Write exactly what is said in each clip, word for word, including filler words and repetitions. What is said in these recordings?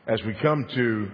As we come to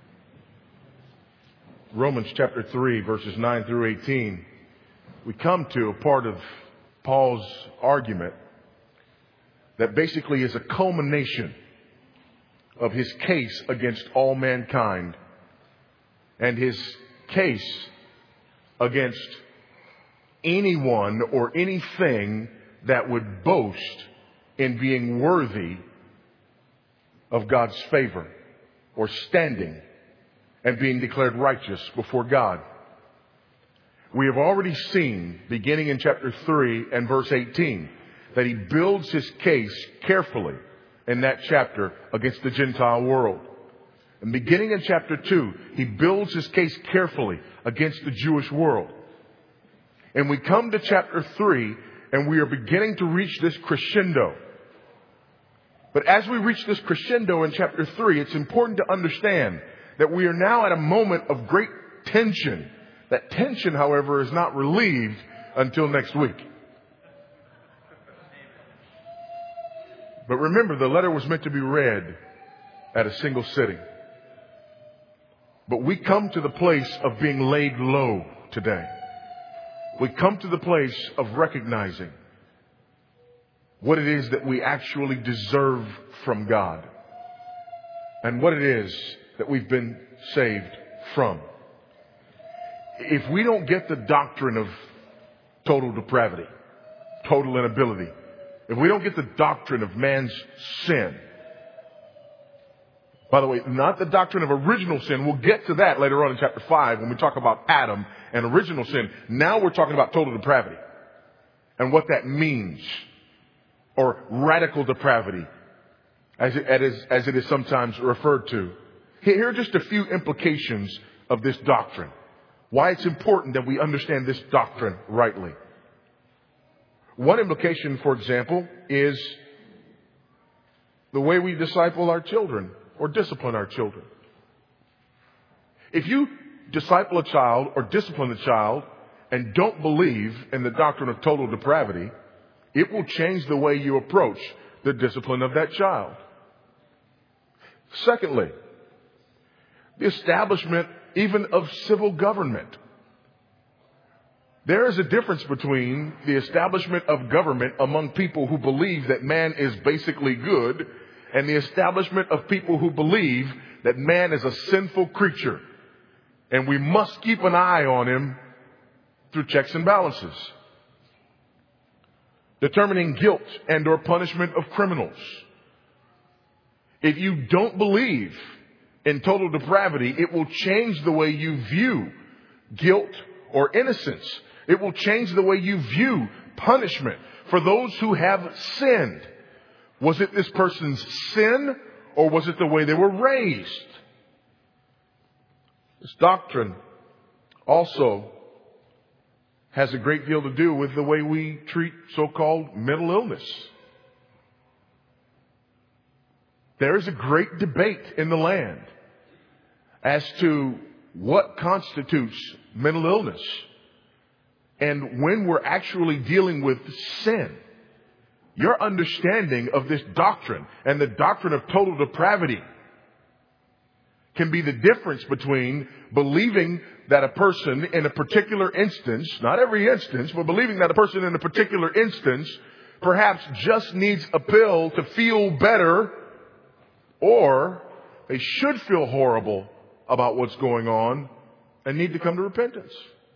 Romans chapter three, verses nine through eighteen, we come to a part of Paul's argument that basically is a culmination of his case against all mankind and his case against anyone or anything that would boast in being worthy of God's favor or standing and being declared righteous before God. We have already seen, beginning in chapter three and verse eighteen, that he builds his case carefully in that chapter against the Gentile world. And beginning in chapter two, he builds his case carefully against the Jewish world. And we come to chapter three, and we are beginning to reach this crescendo. But as we reach this crescendo in chapter three, it's important to understand that we are now at a moment of great tension. That tension, however, is not relieved until next week. But remember, the letter was meant to be read at a single sitting. But we come to the place of being laid low today. We come to the place of recognizing what it is that we actually deserve from God and what it is that we've been saved from. If we don't get the doctrine of total depravity, total inability, if we don't get the doctrine of man's sin, by the way, not the doctrine of original sin. We'll get to that later on in chapter five when we talk about Adam and original sin. Now we're talking about total depravity and what that means, or radical depravity, as it, as, as it is sometimes referred to. Here are just a few implications of this doctrine. Why it's important that we understand this doctrine rightly. One implication, for example, is the way we disciple our children or discipline our children. If you disciple a child or discipline a child and don't believe in the doctrine of total depravity, it will change the way you approach the discipline of that child. Secondly, the establishment even of civil government. There is a difference between the establishment of government among people who believe that man is basically good and the establishment of people who believe that man is a sinful creature and we must keep an eye on him through checks and balances. Determining guilt and or punishment of criminals. If you don't believe in total depravity, it will change the way you view guilt or innocence. It will change the way you view punishment for those who have sinned. Was it this person's sin, or was it the way they were raised? This doctrine also has a great deal to do with the way we treat so-called mental illness. There is a great debate in the land as to what constitutes mental illness and when we're actually dealing with sin. Your understanding of this doctrine and the doctrine of total depravity can be the difference between believing that a person in a particular instance, not every instance, but believing that a person in a particular instance perhaps just needs a pill to feel better, or they should feel horrible about what's going on and need to come to repentance.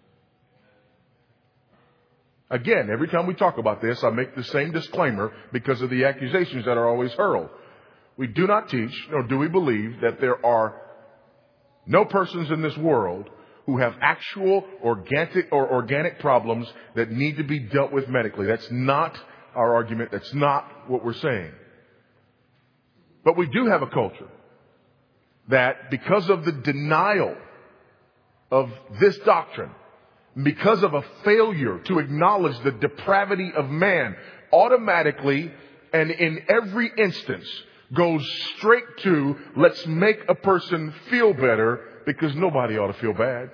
Again, every time we talk about this, I make the same disclaimer because of the accusations that are always hurled. We do not teach, nor do we believe, that there are no persons in this world who have actual organic or organic problems that need to be dealt with medically. That's not our argument. That's not what we're saying. But we do have a culture that, because of the denial of this doctrine, because of a failure to acknowledge the depravity of man, automatically and in every instance goes straight to, let's make a person feel better because nobody ought to feel bad.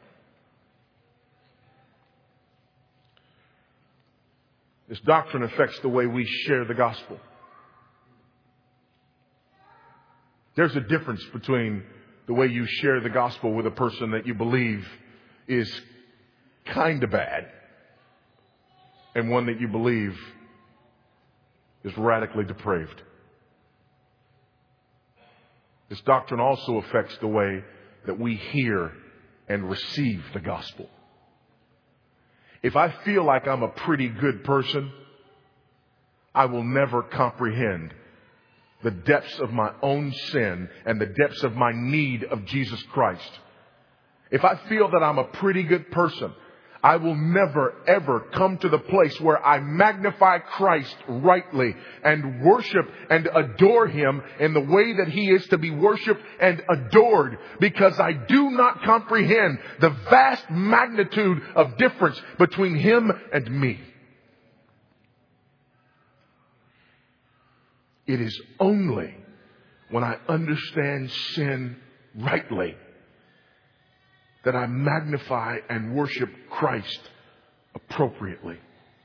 This doctrine affects the way we share the gospel. There's a difference between the way you share the gospel with a person that you believe is kind of bad and one that you believe is radically depraved. This doctrine also affects the way that we hear and receive the gospel. If I feel like I'm a pretty good person, I will never comprehend the depths of my own sin and the depths of my need of Jesus Christ. If I feel that I'm a pretty good person, I will never, ever come to the place where I magnify Christ rightly and worship and adore Him in the way that He is to be worshiped and adored, because I do not comprehend the vast magnitude of difference between Him and me. It is only when I understand sin rightly that I magnify and worship Christ appropriately.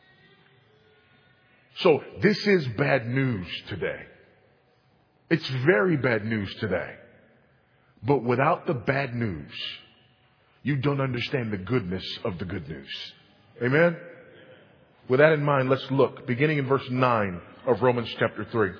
So this is bad news today. It's very bad news today. But without the bad news, you don't understand the goodness of the good news. Amen? With that in mind, let's look, beginning in verse nine of Romans chapter three.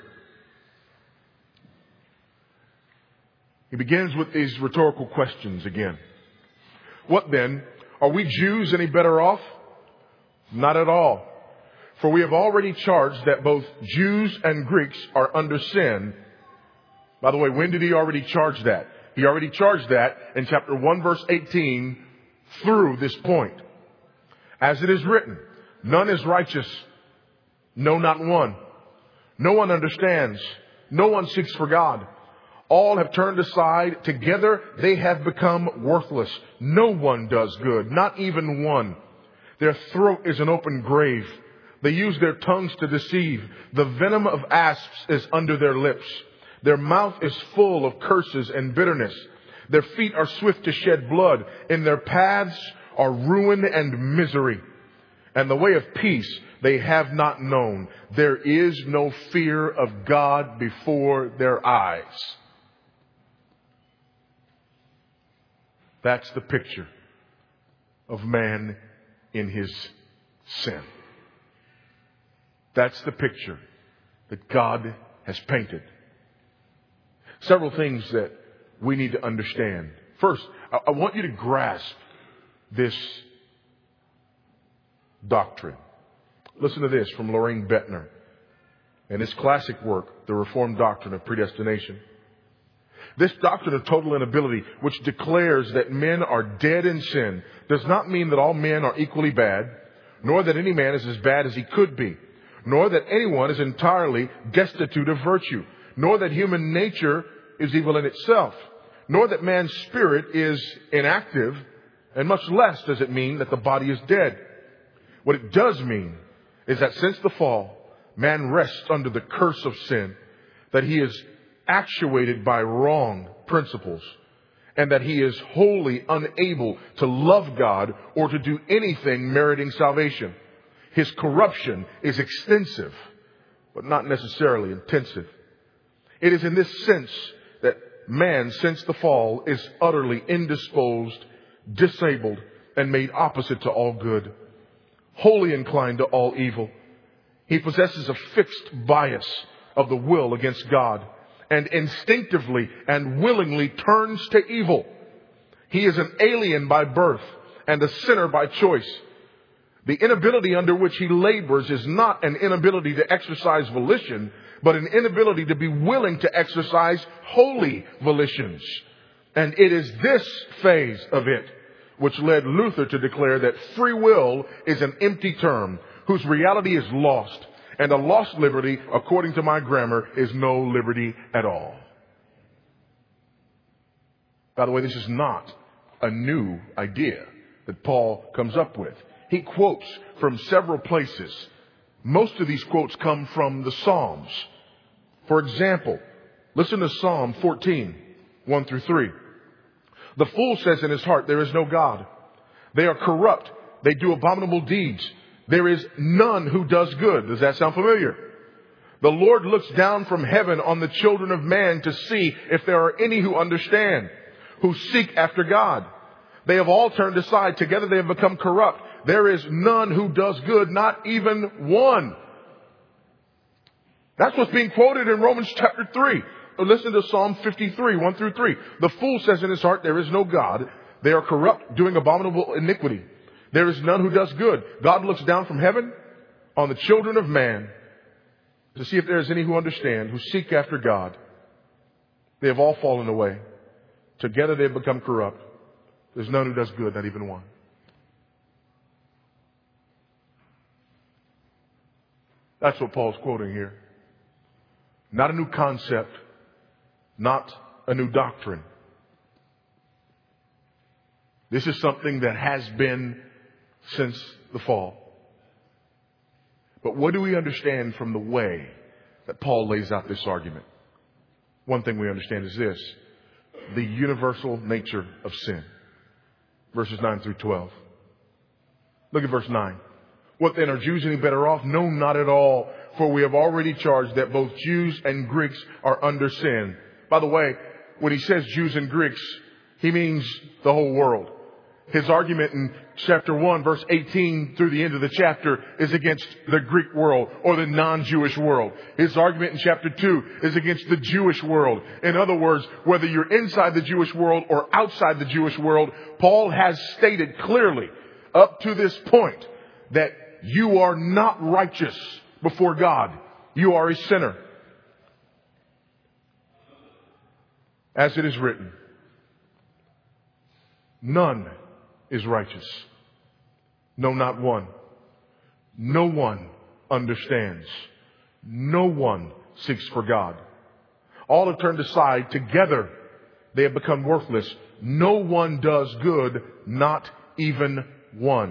He begins with these rhetorical questions again. What then? Are we Jews any better off? Not at all. For we have already charged that both Jews and Greeks are under sin. By the way, when did he already charge that? He already charged that in chapter one, verse eighteen, through this point. As it is written, none is righteous. No, not one. No one understands. No one seeks for God. All have turned aside. Together they have become worthless. No one does good, not even one. Their throat is an open grave. They use their tongues to deceive. The venom of asps is under their lips. Their mouth is full of curses and bitterness. Their feet are swift to shed blood. In their paths are ruin and misery. And the way of peace they have not known. There is no fear of God before their eyes. That's the picture of man in his sin. That's the picture that God has painted. Several things that we need to understand. First, I want you to grasp this doctrine. Listen to this from Loraine Bettner and his classic work, The Reformed Doctrine of Predestination. This doctrine of total inability, which declares that men are dead in sin, does not mean that all men are equally bad, nor that any man is as bad as he could be, nor that anyone is entirely destitute of virtue, nor that human nature is evil in itself, nor that man's spirit is inactive, and much less does it mean that the body is dead. What it does mean is that since the fall, man rests under the curse of sin, that he is actuated by wrong principles, and that he is wholly unable to love God or to do anything meriting salvation. His corruption is extensive, but not necessarily intensive. It is in this sense that man, since the fall, is utterly indisposed, disabled, and made opposite to all good, wholly inclined to all evil. He possesses a fixed bias of the will against God, and instinctively and willingly turns to evil. He is an alien by birth and a sinner by choice. The inability under which he labors is not an inability to exercise volition, but an inability to be willing to exercise holy volitions. And it is this phase of it which led Luther to declare that free will is an empty term whose reality is lost. And a lost liberty, according to my grammar, is no liberty at all. By the way, this is not a new idea that Paul comes up with. He quotes from several places. Most of these quotes come from the Psalms. For example, listen to Psalm fourteen, one through three. The fool says in his heart, there is no God. They are corrupt. They do abominable deeds. There is none who does good. Does that sound familiar? The Lord looks down from heaven on the children of man to see if there are any who understand, who seek after God. They have all turned aside. Together they have become corrupt. There is none who does good, not even one. That's what's being quoted in Romans chapter three. Listen to Psalm fifty-three, one through three. The fool says in his heart, there is no God. They are corrupt, doing abominable iniquity. There is none who does good. God looks down from heaven on the children of man to see if there is any who understand, who seek after God. They have all fallen away. Together they have become corrupt. There's none who does good, not even one. That's what Paul's quoting here. Not a new concept, not a new doctrine. This is something that has been since the fall. But what do we understand from the way that Paul lays out this argument? One thing we understand is this: the universal nature of sin. Verses nine through twelve. Look at verse nine. What then, are Jews any better off? No, not at all. For we have already charged that both Jews and Greeks are under sin. By the way, when he says Jews and Greeks, he means the whole world. His argument in chapter one, verse eighteen through the end of the chapter is against the Greek world or the non-Jewish world. His argument in chapter two is against the Jewish world. In other words, whether you're inside the Jewish world or outside the Jewish world, Paul has stated clearly up to this point that you are not righteous before God. You are a sinner. As it is written, none is righteous. No, not one. No one understands. No one seeks for God. All have turned aside. Together they have become worthless. No one does good, not even one.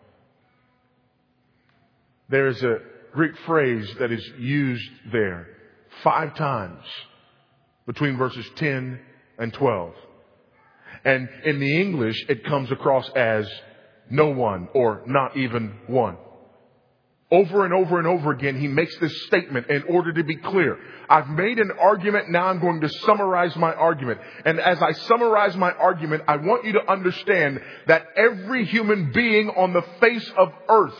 There's a Greek phrase that is used there five times between verses ten and twelve. And in the English, it comes across as no one or not even one. Over and over and over again, he makes this statement in order to be clear. I've made an argument. Now I'm going to summarize my argument. And as I summarize my argument, I want you to understand that every human being on the face of earth,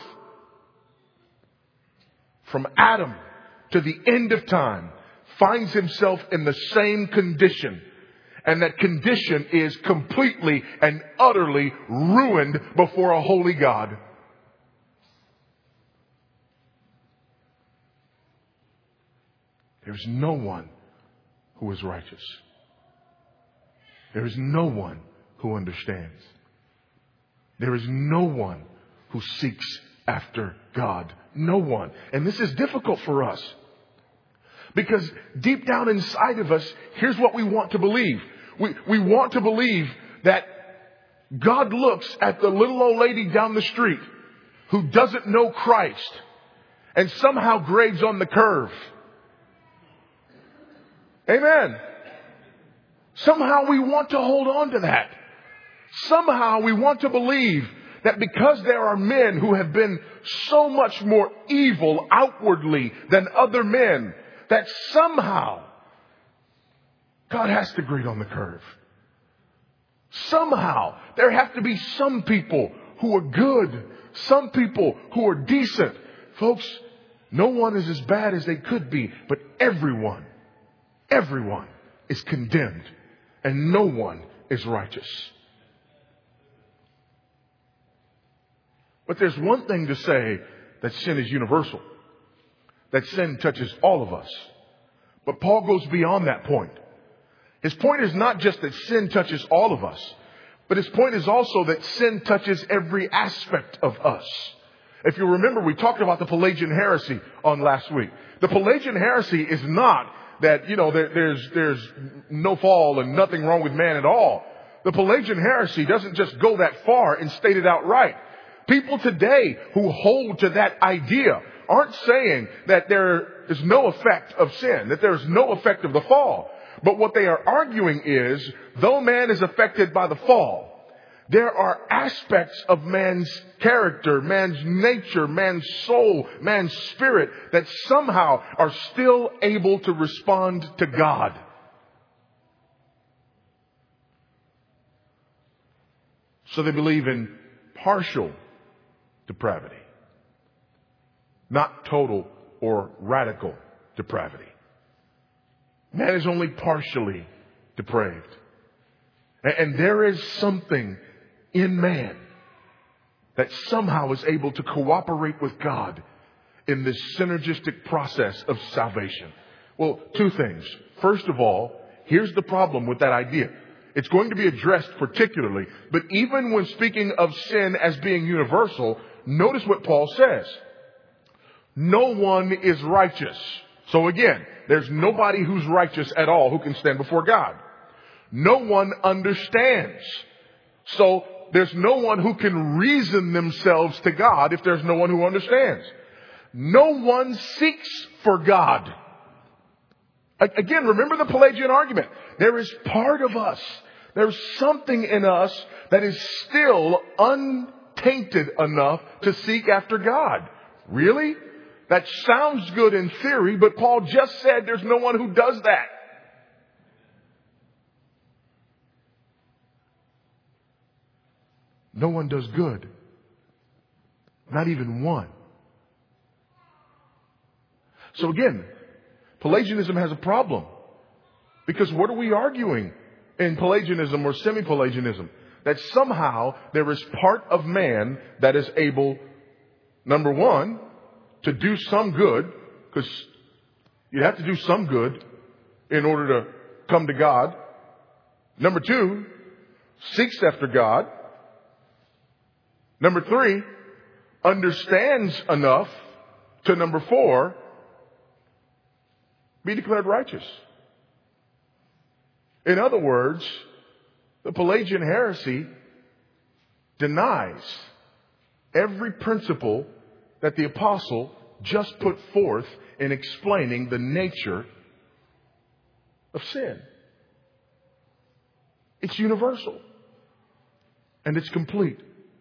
from Adam to the end of time, finds himself in the same condition. And that condition is completely and utterly ruined before a holy God. There's no one who is righteous. There is no one who understands. There is no one who seeks after God. No one. And this is difficult for us. Because deep down inside of us, here's what we want to believe. We, we want to believe that God looks at the little old lady down the street who doesn't know Christ and somehow grades on the curve. Amen. Somehow we want to hold on to that. Somehow we want to believe that because there are men who have been so much more evil outwardly than other men, that somehow God has to grade on the curve. Somehow there have to be some people who are good, some people who are decent. Folks, no one is as bad as they could be, but everyone, everyone is condemned and no one is righteous. But there's one thing to say, that sin is universal, that sin touches all of us. But Paul goes beyond that point. His point is not just that sin touches all of us, but his point is also that sin touches every aspect of us. If you remember, we talked about the Pelagian heresy on last week. The Pelagian heresy is not that, you know, there, there's, there's no fall and nothing wrong with man at all. The Pelagian heresy doesn't just go that far and state it outright. People today who hold to that idea aren't saying that there is no effect of sin, that there is no effect of the fall. But what they are arguing is, though man is affected by the fall, There are aspects of man's character, man's nature, man's soul, man's spirit that somehow are still able to respond to God. So they believe in partial depravity, not total or radical depravity. Man is only partially depraved. And there is something in man that somehow is able to cooperate with God in this synergistic process of salvation. Well, two things. First of all, here's the problem with that idea. It's going to be addressed particularly, but even when speaking of sin as being universal, notice what Paul says. No one is righteous. So again, there's nobody who's righteous at all who can stand before God. No one understands. So there's no one who can reason themselves to God if there's no one who understands. No one seeks for God. Again, remember the Pelagian argument. There is part of us, there's something in us that is still untainted enough to seek after God. Really? That sounds good in theory, but Paul just said there's no one who does that. No one does good. Not even one. So again, Pelagianism has a problem. Because what are we arguing in Pelagianism or semi-Pelagianism? That somehow there is part of man that is able, number one, to do some good, because you have to do some good in order to come to God. Number two, seeks after God. Number three, understands enough to, number four, be declared righteous. In other words, the Pelagian heresy denies every principle that the apostle just put forth in explaining the nature of sin. It's universal. And it's complete.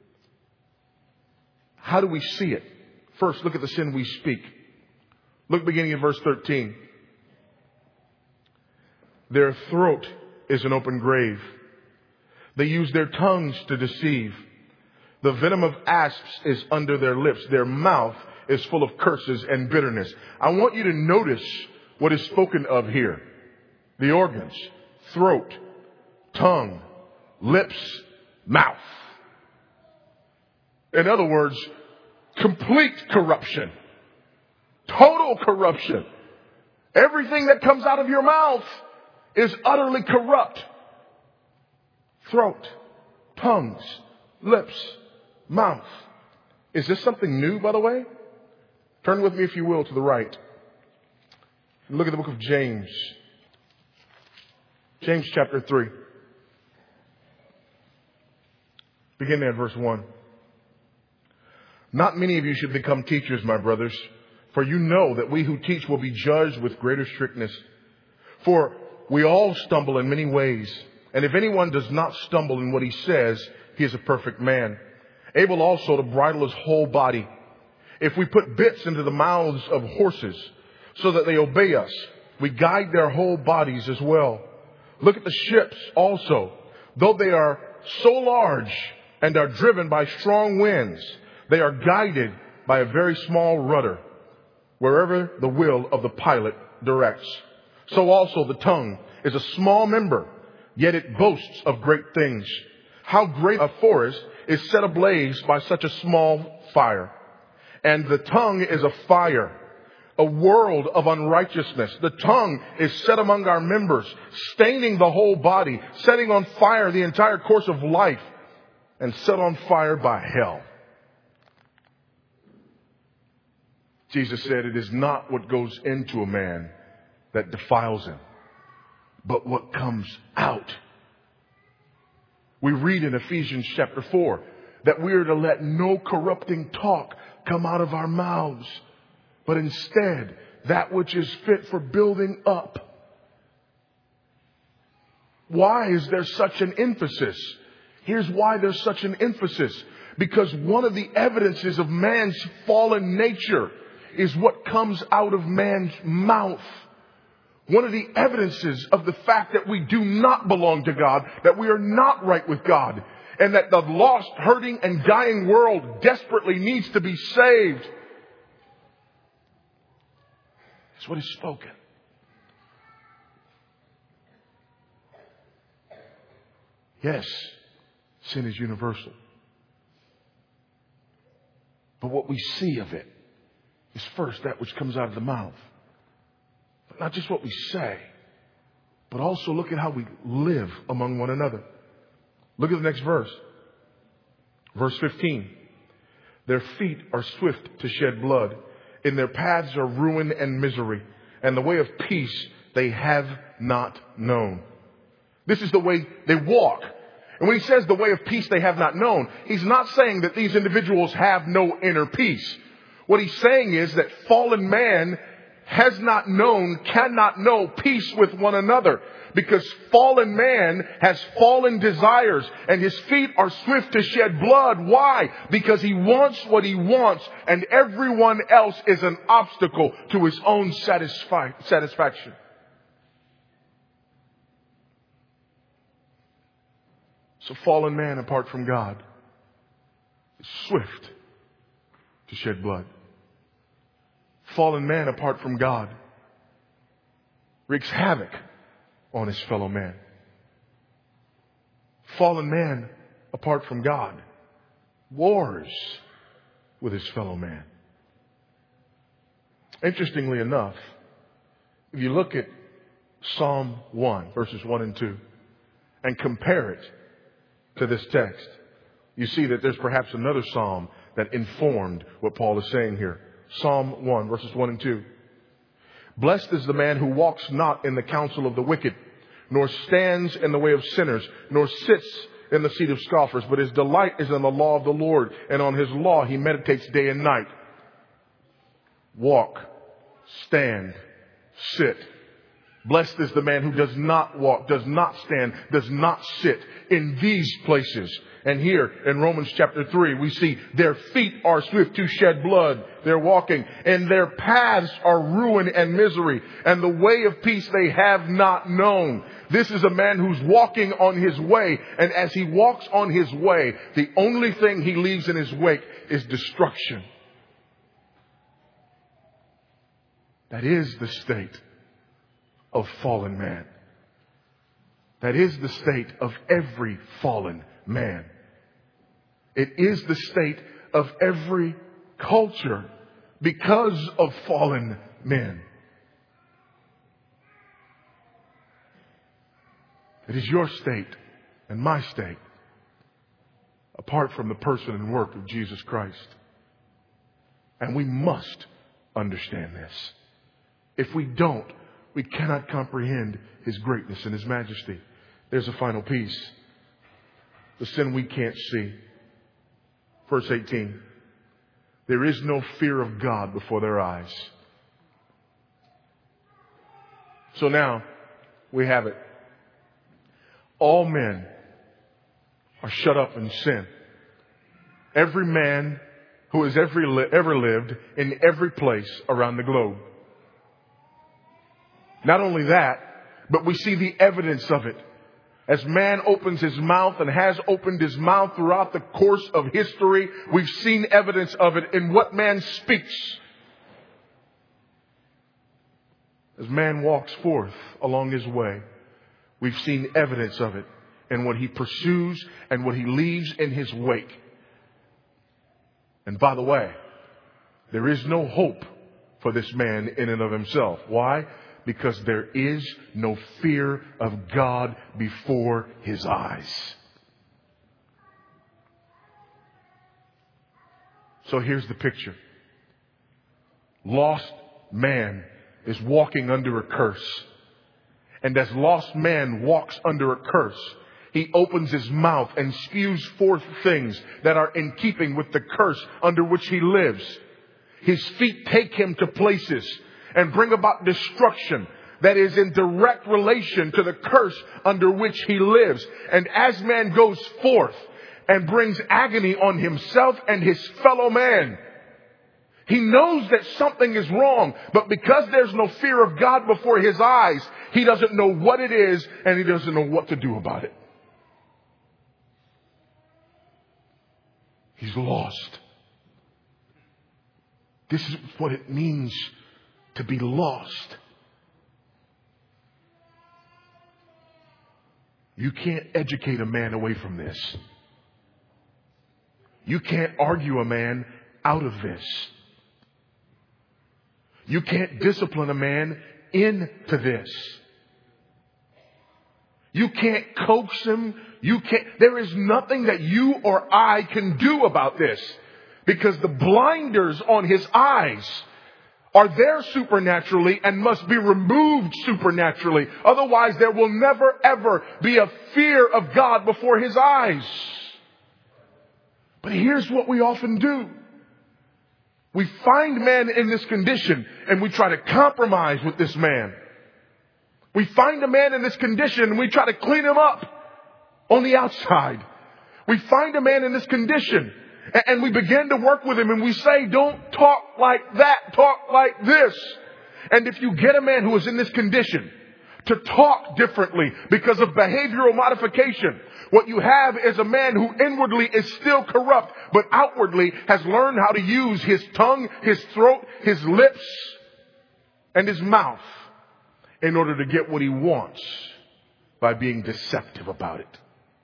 How do we see it? First, look at the sin we speak. Look beginning in verse thirteen. Their throat is an open grave. They use their tongues to deceive. The venom of asps is under their lips. Their mouth is full of curses and bitterness. I want you to notice what is spoken of here. The organs, throat, tongue, lips, mouth. In other words, complete corruption. Total corruption. Everything that comes out of your mouth is utterly corrupt. Throat, tongues, lips, mouth. Is this something new, by the way? Turn with me, if you will, to the right. Look at the book of James. James chapter three. Beginning at verse one. Not many of you should become teachers, my brothers, for you know that we who teach will be judged with greater strictness. For we all stumble in many ways, and if anyone does not stumble in what he says, he is a perfect man, able also to bridle his whole body. If we put bits into the mouths of horses so that they obey us, we guide their whole bodies as well. Look at the ships also. Though they are so large and are driven by strong winds, they are guided by a very small rudder, wherever the will of the pilot directs. So also the tongue is a small member, yet it boasts of great things. How great a forest is set ablaze by such a small fire. And the tongue is a fire, a world of unrighteousness. The tongue is set among our members, staining the whole body, setting on fire the entire course of life, and set on fire by hell. Jesus said, it is not what goes into a man that defiles him, but what comes out. We read in Ephesians chapter four that we are to let no corrupting talk come out of our mouths, but instead that which is fit for building up. Why is there such an emphasis Here's why there's such an emphasis. Because one of the evidences of man's fallen nature is what comes out of man's mouth. One of the evidences of the fact that we do not belong to God, that we are not right with God, and that the lost, hurting, and dying world desperately needs to be saved, is what is spoken. Yes, sin is universal. But what we see of it is first that which comes out of the mouth. But not just what we say, but also look at how we live among one another. Look at the next verse. Verse fifteen. Their feet are swift to shed blood. In their paths are ruin and misery. And the way of peace they have not known. This is the way they walk. And when he says the way of peace they have not known, he's not saying that these individuals have no inner peace. What he's saying is that fallen man has not known, cannot know peace with one another. Because fallen man has fallen desires and his feet are swift to shed blood. Why? Because he wants what he wants and everyone else is an obstacle to his own satisfi- satisfaction. So fallen man apart from God is swift to shed blood. Fallen man apart from God wreaks havoc on his fellow man. Fallen man apart from God wars with his fellow man. Interestingly enough, if you look at Psalm one, verses one and two, and compare it to this text, you see that there's perhaps another psalm that informed what Paul is saying here. Psalm one, verses one and two. Blessed is the man who walks not in the counsel of the wicked, nor stands in the way of sinners, nor sits in the seat of scoffers, but his delight is in the law of the Lord, and on his law he meditates day and night. Walk, stand, sit. Blessed is the man who does not walk, does not stand, does not sit in these places. And here in Romans chapter three, we see their feet are swift to shed blood. They're walking, and their paths are ruin and misery, and the way of peace they have not known. This is a man who's walking on his way, and as he walks on his way, the only thing he leaves in his wake is destruction. That is the state of fallen man. That is the state of every fallen man. It is the state of every culture because of fallen men. It is your state and my state apart from the person and work of Jesus Christ. And we must understand this. If we don't, we cannot comprehend His greatness and His majesty. There's a final piece. The sin we can't see. Verse eighteen. There is no fear of God before their eyes. So now we have it. All men are shut up in sin. Every man who has ever, ever lived in every place around the globe. Not only that, but we see the evidence of it. As man opens his mouth and has opened his mouth throughout the course of history, we've seen evidence of it in what man speaks. As man walks forth along his way, we've seen evidence of it in what he pursues and what he leaves in his wake. And by the way, there is no hope for this man in and of himself. Why? Because there is no fear of God before his eyes. So here's the picture. Lost man is walking under a curse. And as lost man walks under a curse, he opens his mouth and spews forth things that are in keeping with the curse under which he lives. His feet take him to places and bring about destruction that is in direct relation to the curse under which he lives. And as man goes forth and brings agony on himself and his fellow man, he knows that something is wrong, but because there's no fear of God before his eyes, he doesn't know what it is and he doesn't know what to do about it. He's lost. This is what it means to be lost. You can't educate a man away from this. You can't argue a man out of this. You can't discipline a man into this. You can't coax him. You can't. There is nothing that you or I can do about this, because the blinders on his eyes are there supernaturally and must be removed supernaturally. Otherwise, there will never, ever be a fear of God before his eyes. But here's what we often do. We find man in this condition and we try to compromise with this man. We find a man in this condition and we try to clean him up on the outside. We find a man in this condition and we begin to work with him and we say, don't talk like that, talk like this. And if you get a man who is in this condition to talk differently because of behavioral modification, what you have is a man who inwardly is still corrupt, but outwardly has learned how to use his tongue, his throat, his lips, and his mouth in order to get what he wants by being deceptive about it.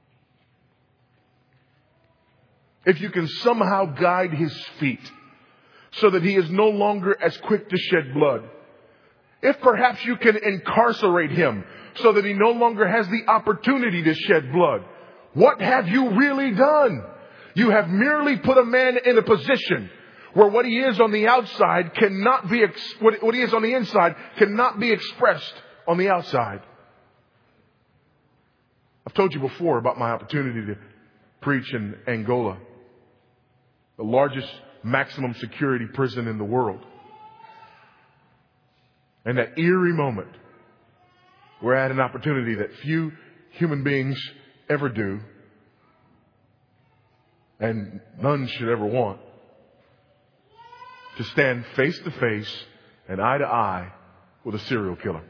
If you can somehow guide his feet so that he is no longer as quick to shed blood, if perhaps you can incarcerate him so that he no longer has the opportunity to shed blood, what have you really done? You have merely put a man in a position where what he is on the outside cannot be, ex- what, what he is on the inside cannot be expressed on the outside. I've told you before about my opportunity to preach in Angola, the largest maximum security prison in the world. And that eerie moment where I had an opportunity that few human beings ever do, and none should ever want, to stand face to face and eye to eye with a serial killer.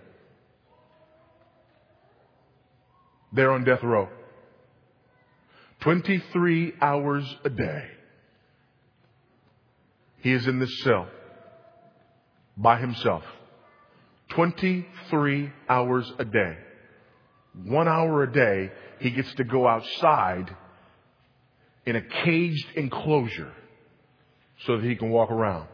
They're on death row. twenty-three hours a day. He is in this cell by himself. twenty-three hours a day. One hour a day, he gets to go outside in a caged enclosure so that he can walk around.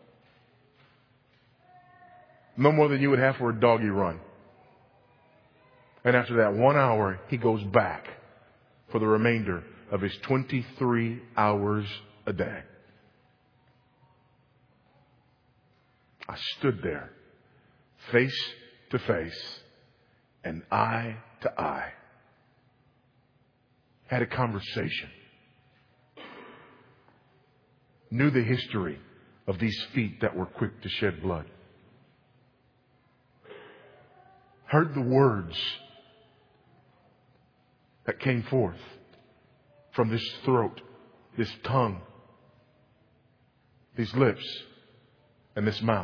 No more than you would have for a doggy run. And after that one hour, he goes back for the remainder of his twenty-three hours a day. I stood there, face to face and eye to eye. Had a conversation. Knew the history of these feet that were quick to shed blood. Heard the words that came forth from this throat, this tongue, these lips, and this mouth.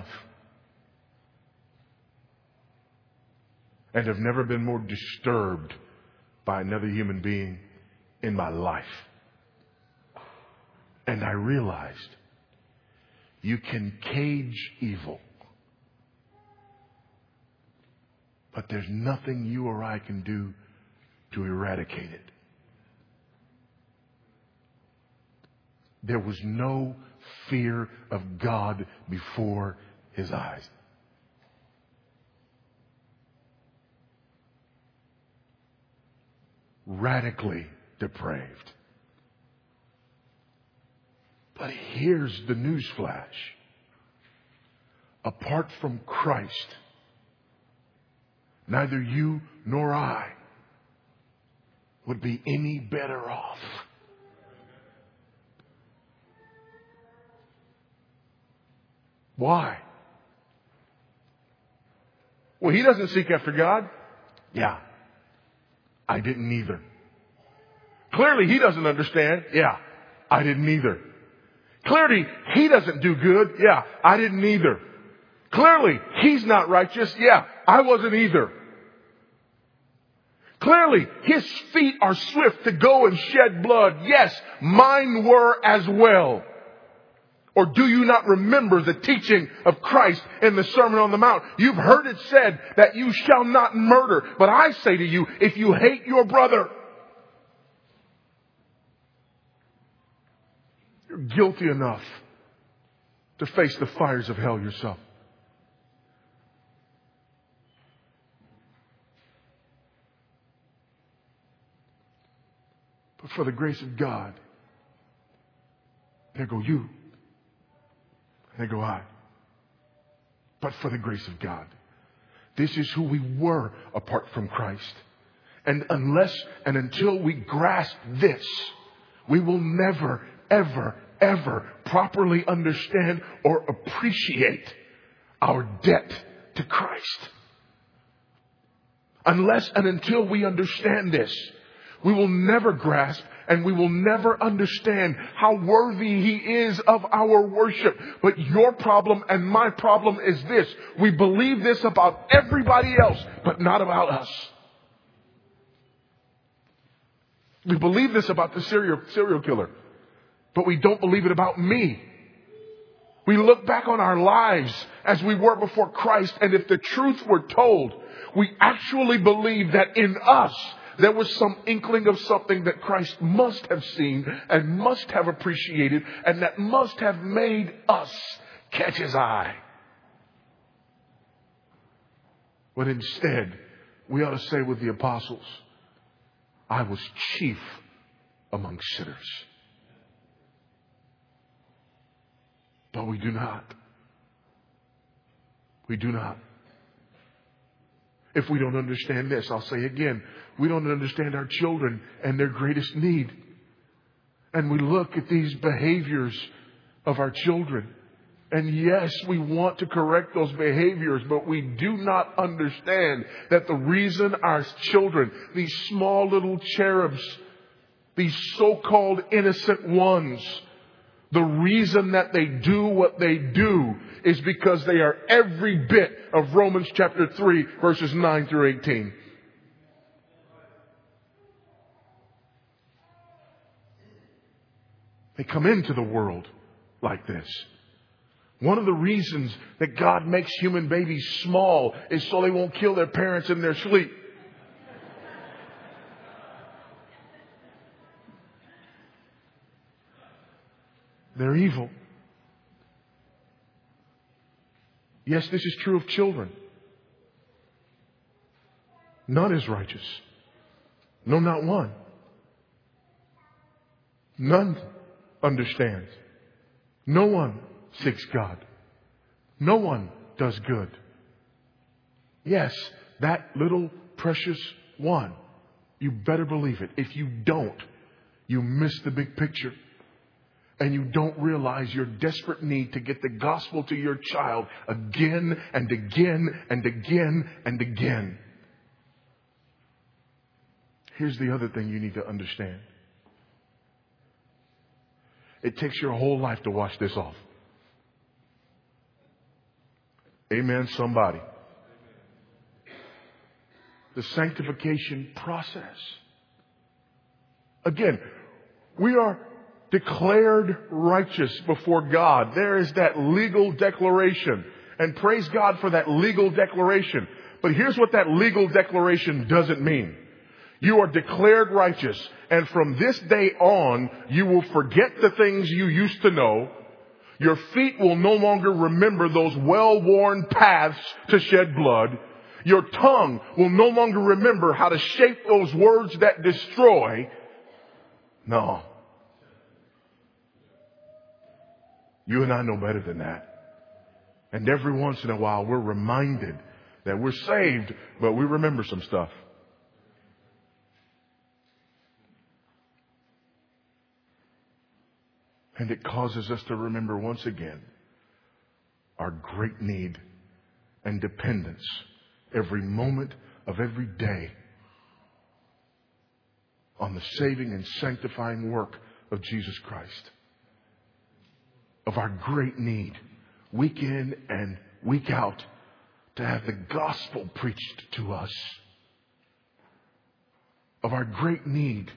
And have never been more disturbed by another human being in my life. And I realized you can cage evil, but there's nothing you or I can do to eradicate it. There was no fear of God before his eyes. Radically depraved. But here's the newsflash. Apart from Christ, neither you nor I would be any better off. Why? Well, he doesn't seek after God. Yeah, I didn't either. Clearly, he doesn't understand. Yeah, I didn't either. Clearly, he doesn't do good. Yeah, I didn't either. Clearly, he's not righteous. Yeah, I wasn't either. Clearly, his feet are swift to go and shed blood. Yes, mine were as well. Or do you not remember the teaching of Christ in the Sermon on the Mount? You've heard it said that you shall not murder. But I say to you, if you hate your brother, you're guilty enough to face the fires of hell yourself. But for the grace of God, there go you. There go I. But for the grace of God. This is who we were apart from Christ. And unless and until we grasp this, we will never, ever, ever properly understand or appreciate our debt to Christ. Unless and until we understand this, we will never grasp and we will never understand how worthy He is of our worship. But your problem and my problem is this. We believe this about everybody else, but not about us. We believe this about the serial, serial killer, but we don't believe it about me. We look back on our lives as we were before Christ, and if the truth were told, we actually believe that in us, there was some inkling of something that Christ must have seen and must have appreciated and that must have made us catch His eye. But instead, we ought to say with the apostles, I was chief among sinners. But we do not. We do not. If we don't understand this, I'll say again, we don't understand our children and their greatest need. And we look at these behaviors of our children. And yes, we want to correct those behaviors, but we do not understand that the reason our children, these small little cherubs, these so-called innocent ones, the reason that they do what they do is because they are every bit of Romans chapter three, verses nine through eighteen. They come into the world like this. One of the reasons that God makes human babies small is so they won't kill their parents in their sleep. They're evil. Yes, this is true of children. None is righteous. No, not one. None understands. No one seeks God. No one does good. Yes, that little precious one. You better believe it. If you don't, you miss the big picture. And you don't realize your desperate need to get the gospel to your child again and again and again and again. Here's the other thing you need to understand. It takes your whole life to wash this off. Amen, somebody. The sanctification process. Again, we are declared righteous before God. There is that legal declaration. And praise God for that legal declaration. But here's what that legal declaration doesn't mean. You are declared righteous. And from this day on, you will forget the things you used to know. Your feet will no longer remember those well-worn paths to shed blood. Your tongue will no longer remember how to shape those words that destroy. No. You and I know better than that. And every once in a while, we're reminded that we're saved, but we remember some stuff. And it causes us to remember once again our great need and dependence every moment of every day on the saving and sanctifying work of Jesus Christ. Of our great need, week in and week out, to have the gospel preached to us. Of our great need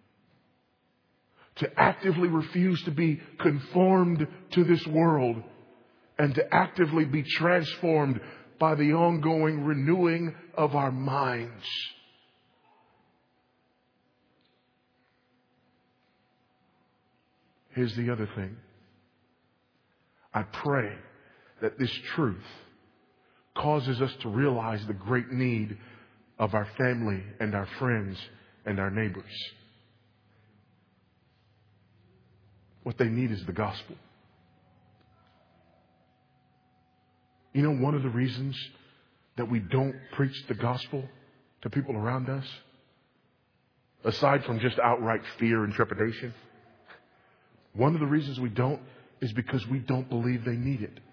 to actively refuse to be conformed to this world and to actively be transformed by the ongoing renewing of our minds. Here's the other thing. I pray that this truth causes us to realize the great need of our family and our friends and our neighbors. What they need is the gospel. You know, one of the reasons that we don't preach the gospel to people around us, aside from just outright fear and trepidation, one of the reasons we don't is because we don't believe they need it.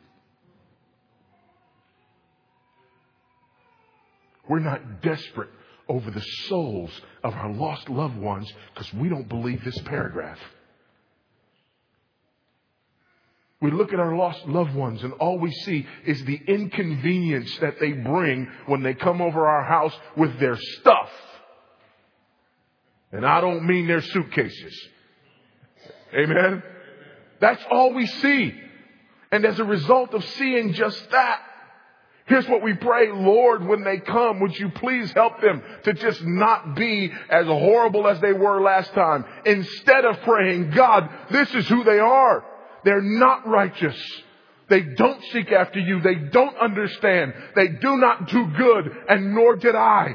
We're not desperate over the souls of our lost loved ones because we don't believe this paragraph. We look at our lost loved ones and all we see is the inconvenience that they bring when they come over our house with their stuff. And I don't mean their suitcases. Amen? That's all we see. And as a result of seeing just that, here's what we pray: Lord, when they come, would you please help them to just not be as horrible as they were last time? Instead of praying, God, this is who they are. They're not righteous. They don't seek after you. They don't understand. They do not do good, and nor did I.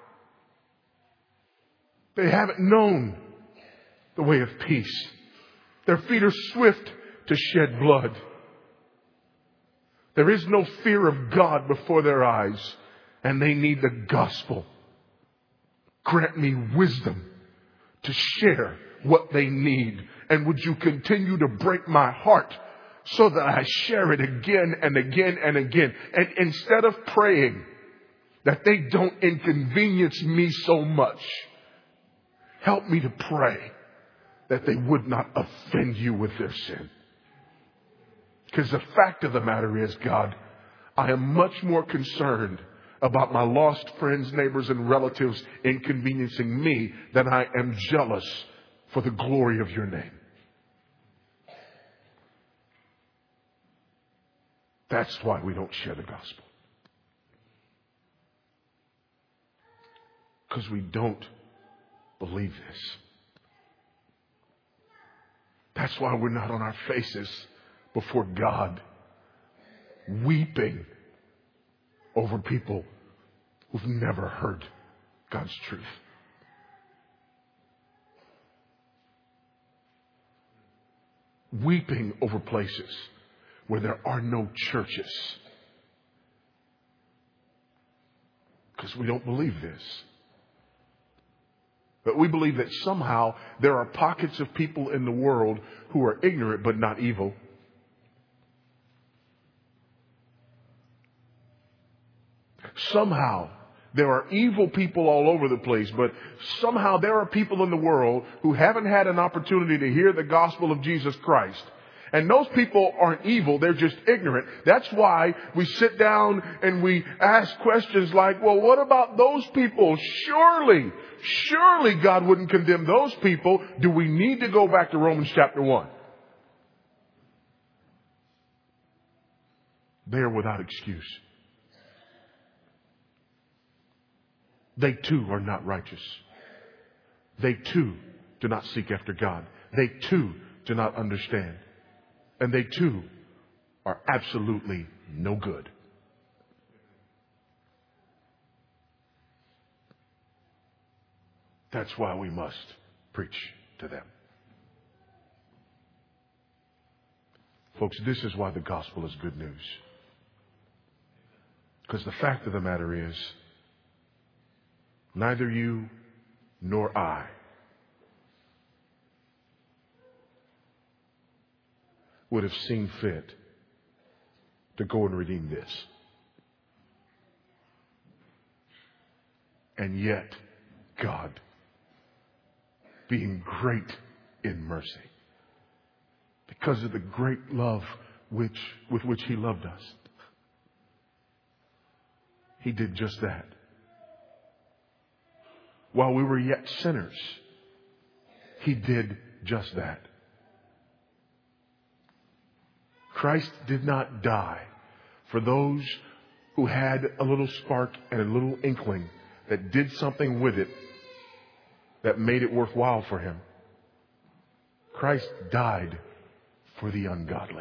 They haven't known the way of peace. Their feet are swift to shed blood. There is no fear of God before their eyes, and they need the gospel. Grant me wisdom to share what they need. And would you continue to break my heart so that I share it again and again and again? And instead of praying that they don't inconvenience me so much, help me to pray that they would not offend you with their sin. Because the fact of the matter is, God, I am much more concerned about my lost friends, neighbors, and relatives inconveniencing me than I am jealous for the glory of your name. That's why we don't share the gospel. Because we don't believe this. That's why we're not on our faces before God, weeping over people who've never heard God's truth. Weeping over places where there are no churches. Because we don't believe this. But we believe that somehow there are pockets of people in the world who are ignorant but not evil. Somehow there are evil people all over the place, but somehow there are people in the world who haven't had an opportunity to hear the gospel of Jesus Christ. And those people aren't evil, they're just ignorant. That's why we sit down and we ask questions like, well, what about those people? Surely, surely God wouldn't condemn those people. Do we need to go back to Romans chapter one? They are without excuse. They too are not righteous. They too do not seek after God. They too do not understand. And they too are absolutely no good. That's why we must preach to them. Folks, this is why the gospel is good news. Because the fact of the matter is, neither you nor I would have seen fit to go and redeem this. And yet, God, being great in mercy, because of the great love which, with which He loved us, He did just that. While we were yet sinners, He did just that. Christ did not die for those who had a little spark and a little inkling that did something with it that made it worthwhile for Him. Christ died for the ungodly.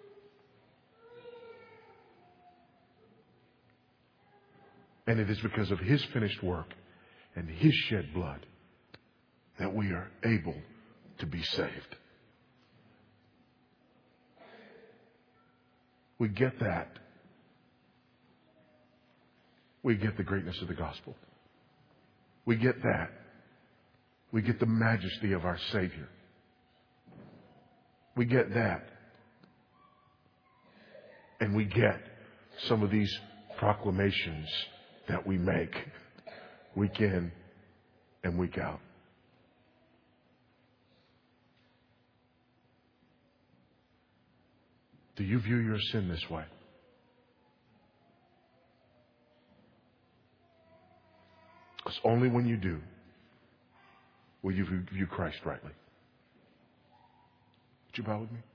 And it is because of His finished work and His shed blood that we are able to be saved. We get that. We get the greatness of the gospel. We get that. We get the majesty of our Savior. We get that. And we get some of these proclamations that we make week in and week out. Do you view your sin this way? Because only when you do will you view Christ rightly. Would you bow with me?